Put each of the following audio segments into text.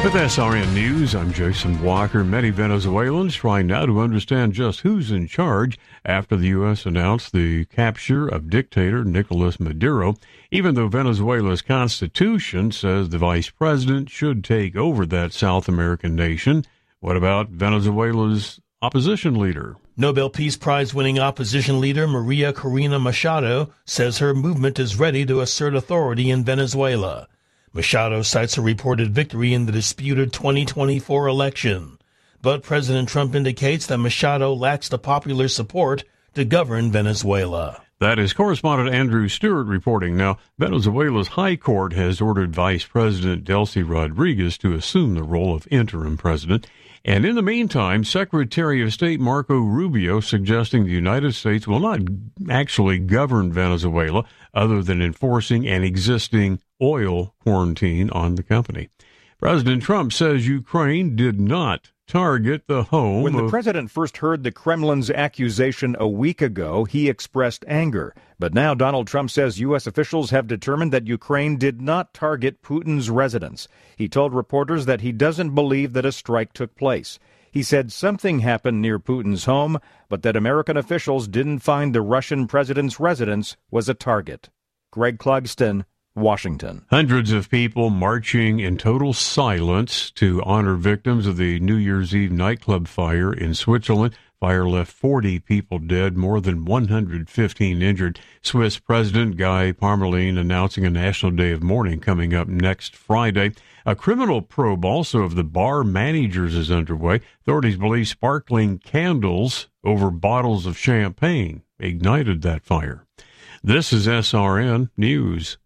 With SRN News, I'm Jason Walker. Many Venezuelans trying now to understand just who's in charge after the U.S. announced the capture of dictator Nicolas Maduro. Even though Venezuela's constitution says the vice president should take over that South American nation, what about Venezuela's opposition leader? Nobel Peace Prize-winning opposition leader Maria Corina Machado says her movement is ready to assert authority in Venezuela. Machado cites a reported victory in the disputed 2024 election. But President Trump indicates that Machado lacks the popular support to govern Venezuela. That is correspondent Andrew Stewart reporting. Now, Venezuela's High Court has ordered Vice President Delcy Rodriguez to assume the role of interim president. And in the meantime, Secretary of State Marco Rubio suggesting the United States will not actually govern Venezuela other than enforcing an existing oil quarantine on the country. President Trump says Ukraine did not target the home When the president first heard the Kremlin's accusation a week ago, he expressed anger. But now Donald Trump says U.S. officials have determined that Ukraine did not target Putin's residence. He told reporters that he doesn't believe that a strike took place. He said something happened near Putin's home, but that American officials didn't find the Russian president's residence was a target. Greg Clugston, Washington. Hundreds of people marching in total silence to honor victims of the New Year's Eve nightclub fire in Switzerland. Fire left 40 people dead, more than 115 injured. Swiss President Guy Parmelin announcing a national day of mourning coming up next Friday. A criminal probe also of the bar managers is underway. Authorities believe sparkling candles over bottles of champagne ignited that fire. This is SRN News.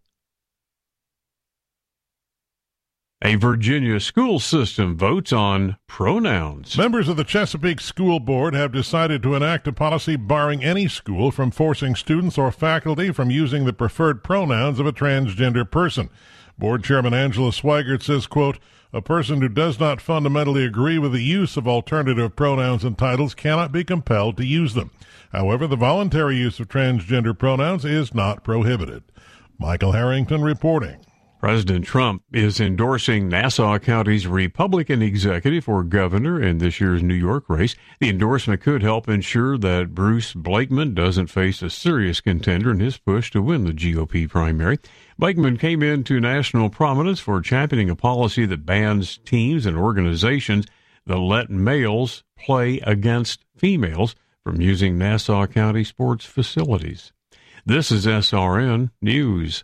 A Virginia school system votes on pronouns. Members of the Chesapeake School Board have decided to enact a policy barring any school from forcing students or faculty from using the preferred pronouns of a transgender person. Board Chairman Angela Swigert says, quote, "A person who does not fundamentally agree with the use of alternative pronouns and titles cannot be compelled to use them. However, the voluntary use of transgender pronouns is not prohibited." Michael Harrington reporting. President Trump is endorsing Nassau County's Republican executive for governor in this year's New York race. The endorsement could help ensure that Bruce Blakeman doesn't face a serious contender in his push to win the GOP primary. Blakeman came into national prominence for championing a policy that bans teams and organizations that let males play against females from using Nassau County sports facilities. This is SRN News.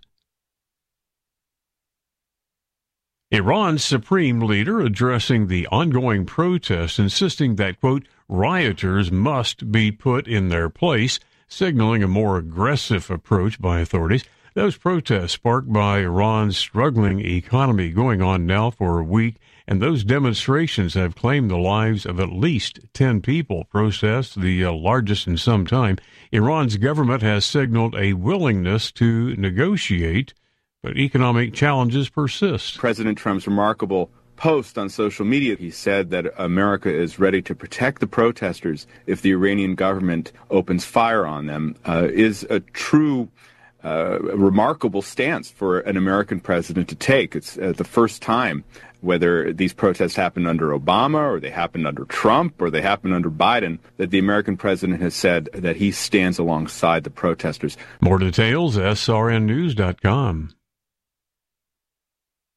Iran's supreme leader addressing the ongoing protests, insisting that, quote, rioters must be put in their place, signaling a more aggressive approach by authorities. Those protests sparked by Iran's struggling economy going on now for a week, and those demonstrations have claimed the lives of at least 10 people. Protests, the largest in some time. Iran's government has signaled a willingness to negotiate, but economic challenges persist. President Trump's remarkable post on social media, he said that America is ready to protect the protesters if the Iranian government opens fire on them, is a true remarkable stance for an American president to take. It's the first time, whether these protests happened under Obama or they happened under Trump or they happened under Biden, that the American president has said that he stands alongside the protesters. More details, srnnews.com.